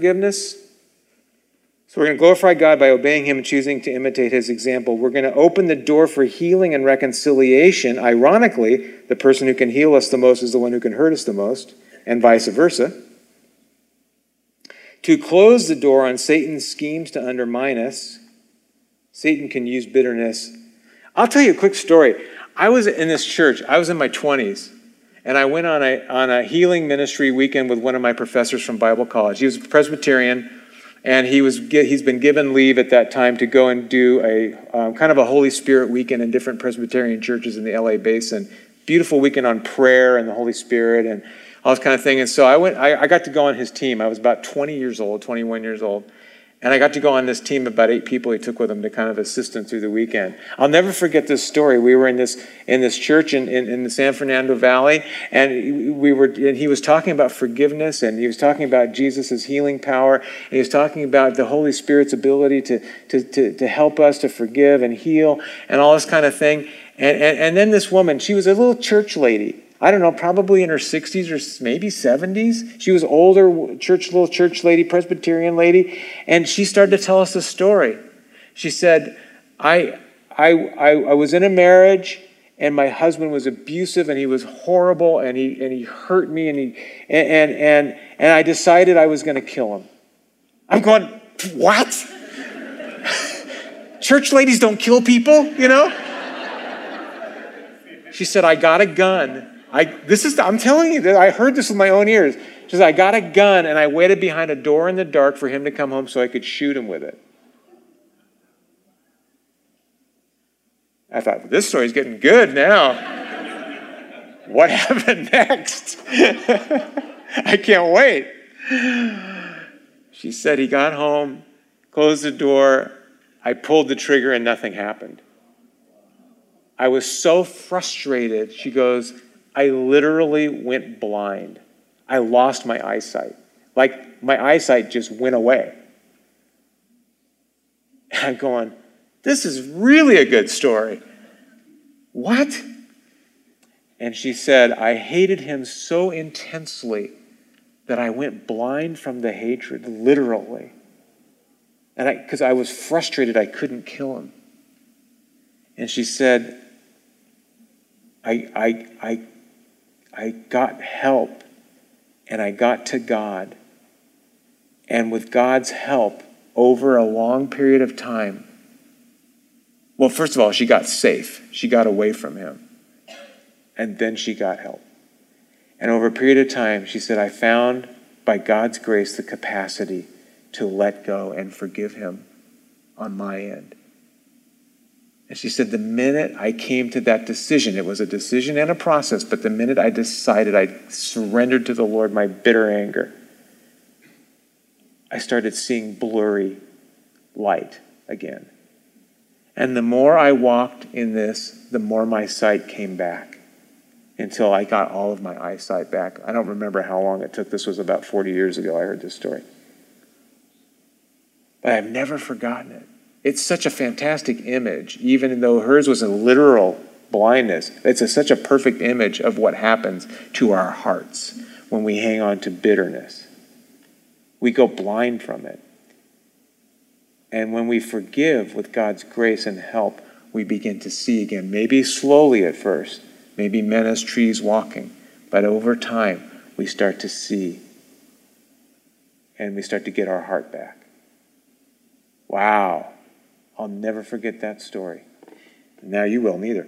we're going to glorify God by obeying Him and choosing to imitate His example. We're going to open the door for healing and reconciliation. Ironically, the person who can heal us the most is the one who can hurt us the most, and vice versa. To close the door on Satan's schemes to undermine us. Satan can use bitterness. I'll tell you a quick story. I was in this church. I was in my 20s. And I went on a healing ministry weekend with one of my professors from Bible college. He was a Presbyterian, and he's been given leave at that time to go and do a kind of a Holy Spirit weekend in different Presbyterian churches in the LA Basin. Beautiful weekend on prayer and the Holy Spirit and all this kind of thing. And so I got to go on his team. I was about 21 years old. And I got to go on this team of about 8 people he took with him to kind of assist him through the weekend. I'll never forget this story. We were in this church in the San Fernando Valley, and he was talking about forgiveness, and he was talking about Jesus' healing power, and he was talking about the Holy Spirit's ability to help us to forgive and heal and all this kind of thing. And then this woman, she was a little church lady. I don't know, probably in her 60s or maybe 70s. She was older, little church lady, Presbyterian lady, and she started to tell us a story. She said, I was in a marriage, and my husband was abusive, and he was horrible, and he hurt me, and I decided I was going to kill him. I'm going, what? Church ladies don't kill people, you know? She said, I got a gun. I'm telling you, I heard this with my own ears. She said, I got a gun, and I waited behind a door in the dark for him to come home so I could shoot him with it. I thought, this story's getting good now. What happened next? I can't wait. She said he got home, closed the door. I pulled the trigger and nothing happened. I was so frustrated. She goes, I literally went blind. I lost my eyesight. Like my eyesight just went away. And I'm going, this is really a good story. What? And she said, I hated him so intensely that I went blind from the hatred, literally. And because I was frustrated, I couldn't kill him. And she said, I got help, and I got to God. And with God's help, over a long period of time, well, first of all, she got safe. She got away from him. And then she got help. And over a period of time, she said, I found, by God's grace, the capacity to let go and forgive him on my end. And she said, the minute I came to that decision, it was a decision and a process, but the minute I decided, I surrendered to the Lord my bitter anger, I started seeing blurry light again. And the more I walked in this, the more my sight came back until I got all of my eyesight back. I don't remember how long it took. This was about 40 years ago I heard this story. But I've never forgotten it. It's such a fantastic image, even though hers was a literal blindness. It's such a perfect image of what happens to our hearts when we hang on to bitterness. We go blind from it. And when we forgive with God's grace and help, we begin to see again, maybe slowly at first, maybe men as trees walking, but over time we start to see and we start to get our heart back. Wow. I'll never forget that story. Now you will neither.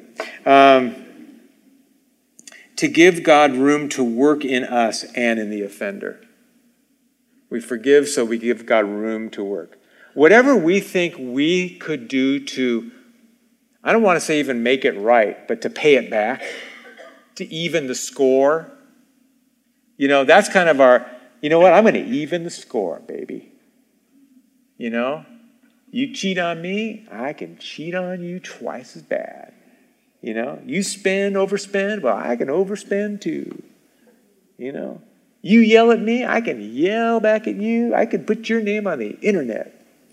To give God room to work in us and in the offender. We forgive, so we give God room to work. Whatever we think we could do to, I don't want to say even make it right, but to pay it back, to even the score. You know, that's kind of our, you know what, I'm going to even the score, baby. You know? You cheat on me, I can cheat on you twice as bad. You know, you overspend, well, I can overspend too. You know, you yell at me, I can yell back at you. I can put your name on the internet.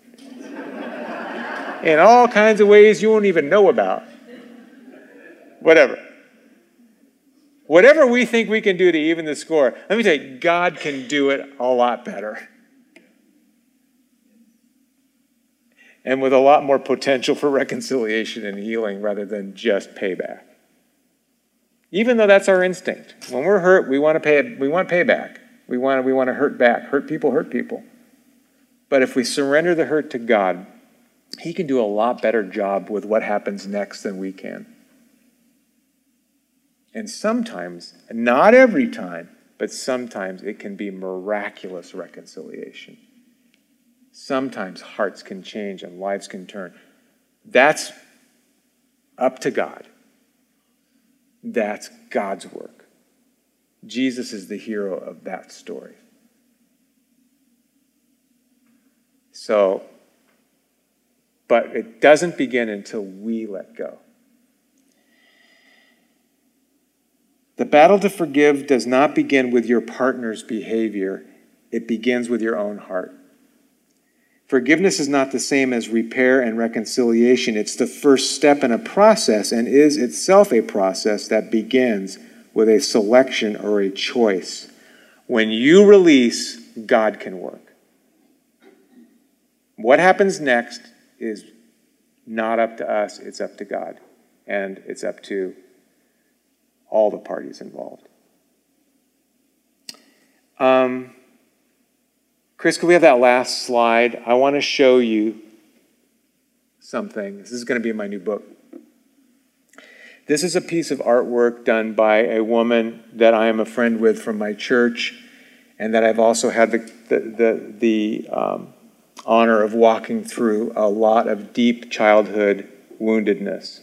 In all kinds of ways you won't even know about. Whatever. Whatever we think we can do to even the score, let me tell you, God can do it a lot better. And with a lot more potential for reconciliation and healing rather than just payback. Even though that's our instinct. When we're hurt, we want payback. We want to hurt back. Hurt people. But if we surrender the hurt to God, he can do a lot better job with what happens next than we can. And sometimes, not every time, but sometimes it can be miraculous reconciliation. Sometimes hearts can change and lives can turn. That's up to God. That's God's work. Jesus is the hero of that story. So, but it doesn't begin until we let go. The battle to forgive does not begin with your partner's behavior. It begins with your own heart. Forgiveness is not the same as repair and reconciliation. It's the first step in a process and is itself a process that begins with a selection or a choice. When you release, God can work. What happens next is not up to us, it's up to God. And it's up to all the parties involved. Chris, can we have that last slide? I want to show you something. This is going to be in my new book. This is a piece of artwork done by a woman that I am a friend with from my church, and that I've also had the honor of walking through a lot of deep childhood woundedness.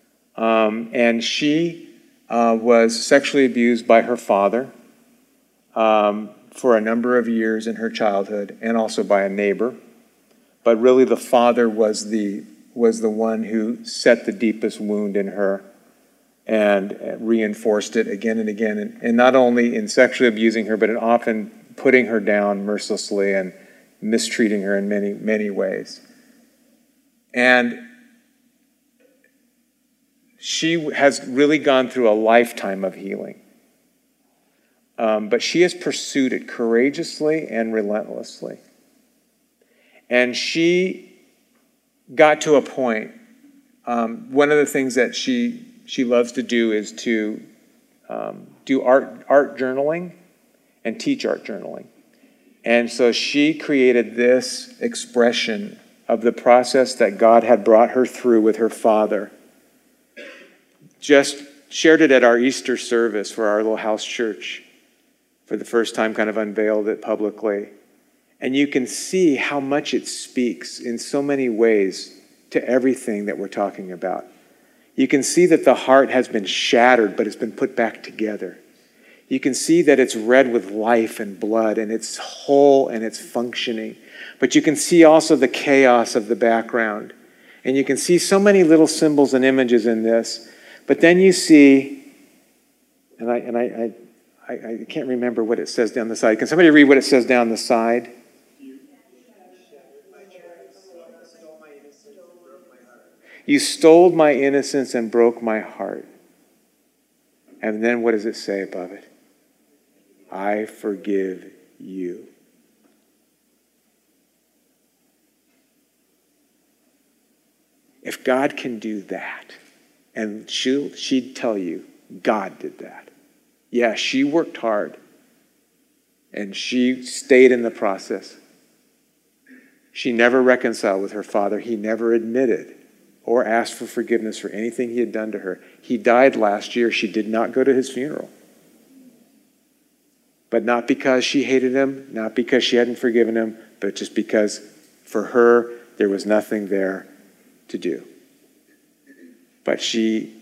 And she was sexually abused by her father. for a number of years in her childhood, and also by a neighbor. But really the father was the one who set the deepest wound in her and reinforced it again and again, and not only in sexually abusing her, but in often putting her down mercilessly and mistreating her in many, many ways. And she has really gone through a lifetime of healing. But she has pursued it courageously and relentlessly. And she got to a point, one of the things that she loves to do is to do art journaling and teach art journaling. And so she created this expression of the process that God had brought her through with her father. Just shared it at our Easter service for our little house church. For the first time, kind of unveiled it publicly. And you can see how much it speaks in so many ways to everything that we're talking about. You can see that the heart has been shattered, but it's been put back together. You can see that it's red with life and blood, and it's whole and it's functioning. But you can see also the chaos of the background. And you can see so many little symbols and images in this. But then you see, and I can't remember what it says down the side. Can somebody read what it says down the side? You stole my innocence and broke my heart. And then what does it say above it? I forgive you. If God can do that, and she'd tell you, God did that. Yeah, she worked hard, and she stayed in the process. She never reconciled with her father. He never admitted or asked for forgiveness for anything he had done to her. He died last year. She did not go to his funeral. But not because she hated him, not because she hadn't forgiven him, but just because for her there was nothing there to do. But she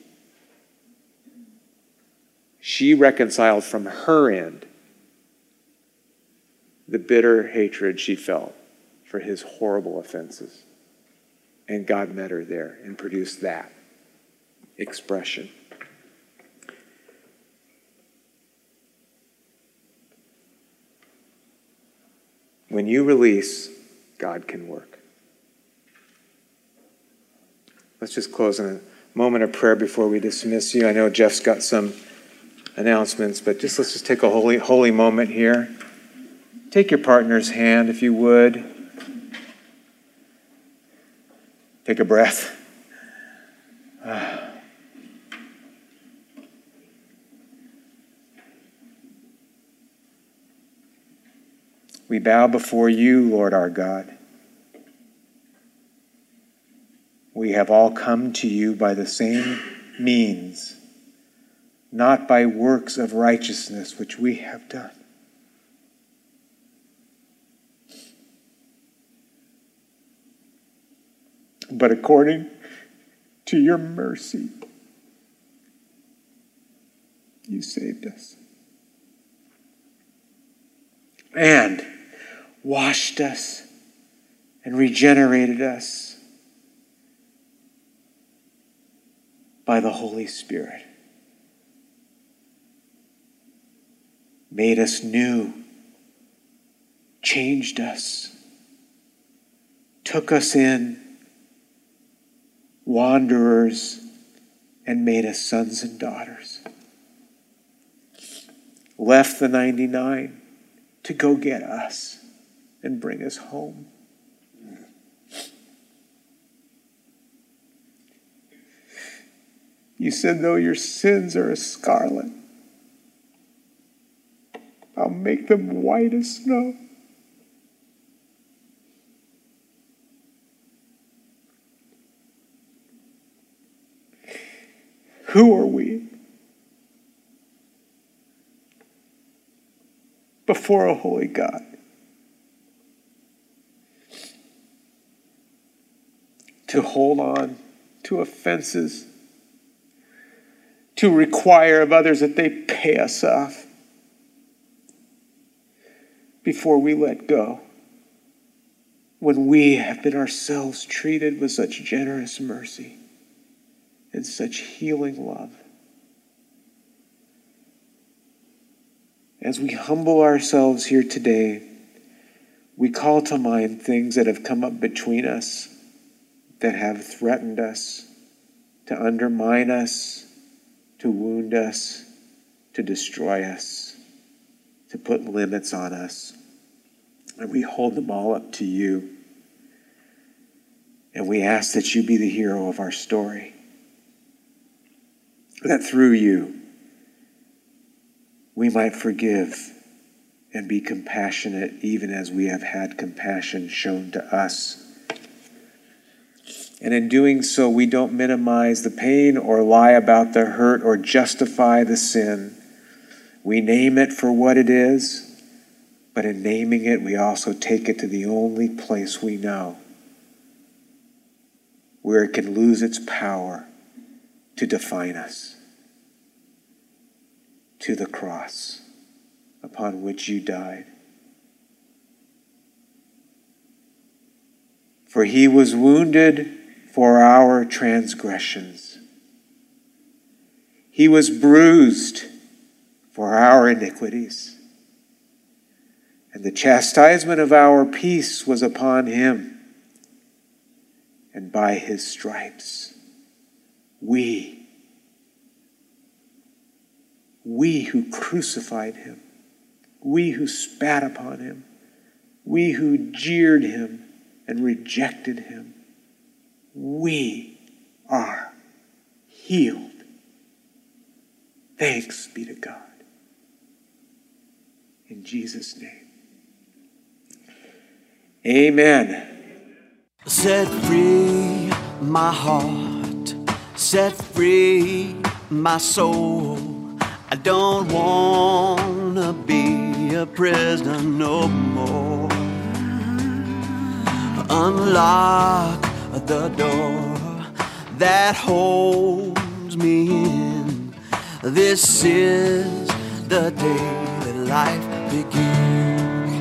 reconciled from her end the bitter hatred she felt for his horrible offenses. And God met her there and produced that expression. When you release, God can work. Let's just close in a moment of prayer before we dismiss you. I know Jeff's got some announcements, but let's just take a holy moment here. Take your partner's hand, if you would. Take a breath. We bow before you, Lord our God. We have all come to you by the same means, not by works of righteousness which we have done. But according to your mercy, you saved us. And washed us and regenerated us by the Holy Spirit. Made us new, changed us, took us in, wanderers, and made us sons and daughters. Left the 99 to go get us and bring us home. You said, though your sins are as scarlet, I'll make them white as snow. Who are we before a holy God? To hold on to offenses, to require of others that they pay us off, before we let go, when we have been ourselves treated with such generous mercy and such healing love. As we humble ourselves here today, we call to mind things that have come up between us, that have threatened us, to undermine us, to wound us, to destroy us, to put limits on us. And we hold them all up to you. And we ask that you be the hero of our story. That through you, we might forgive and be compassionate, even as we have had compassion shown to us. And in doing so, we don't minimize the pain or lie about the hurt or justify the sin. We name it for what it is, but in naming it, we also take it to the only place we know where it can lose its power to define us, to the cross upon which you died. For he was wounded for our transgressions. He was bruised for our iniquities. And the chastisement of our peace was upon him. And by his stripes, we who crucified him, we who spat upon him, we who jeered him and rejected him, we are healed. Thanks be to God. In Jesus' name. Amen. Set free my heart, set free my soul. I don't want to be a prisoner no more. Unlock the door that holds me in. This is the day that life begins.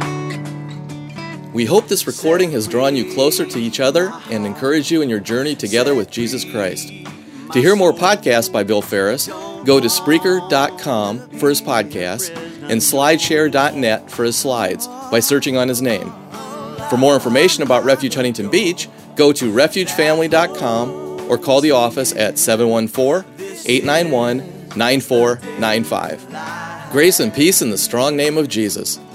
We hope this recording has drawn you closer to each other and encouraged you in your journey together with Jesus Christ. To hear more podcasts by Bill Ferris, go to Spreaker.com for his podcasts and Slideshare.net for his slides by searching on his name. For more information about Refuge Huntington Beach, go to refugefamily.com or call the office at 714-891-9495. Grace and peace in the strong name of Jesus.